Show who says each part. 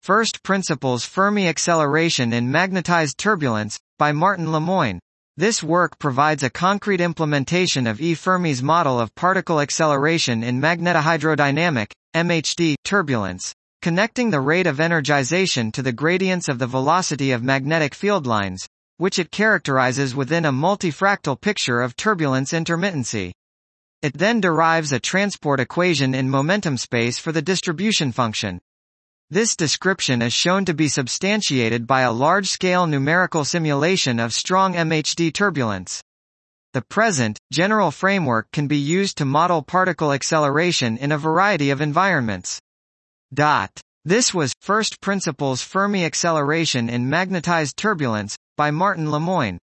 Speaker 1: First Principles Fermi Acceleration in Magnetized Turbulence, by Martin Lemoine. This work provides a concrete implementation of E. Fermi's model of particle acceleration in magnetohydrodynamic, MHD, turbulence, connecting the rate of energization to the gradients of the velocity of magnetic field lines, which it characterizes within a multifractal picture of turbulence intermittency. It then derives a transport equation in momentum space for the distribution function. This description is shown to be substantiated by a large-scale numerical simulation of strong MHD turbulence. The present, general framework can be used to model particle acceleration in a variety of environments. This was First Principles Fermi Acceleration in Magnetized Turbulence, by Martin Lemoine.